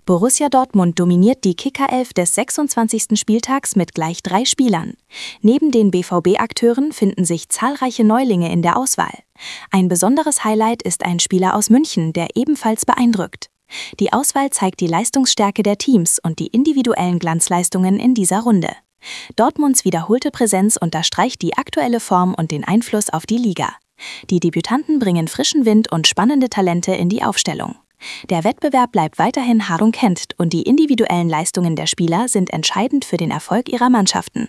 Borussia Dortmund dominiert die Kickerelf des 26. Spieltags mit gleich 3 Spielern. Neben den BVB-Akteuren finden sich zahlreiche Neulinge in der Auswahl. Ein besonderes Highlight ist ein Spieler aus München, der ebenfalls beeindruckt. Die Auswahl zeigt die Leistungsstärke der Teams und die individuellen Glanzleistungen in dieser Runde. Dortmunds wiederholte Präsenz unterstreicht die aktuelle Form und den Einfluss auf die Liga. Die Debütanten bringen frischen Wind und spannende Talente in die Aufstellung. Der Wettbewerb bleibt weiterhin hart umkämpft und die individuellen Leistungen der Spieler sind entscheidend für den Erfolg ihrer Mannschaften.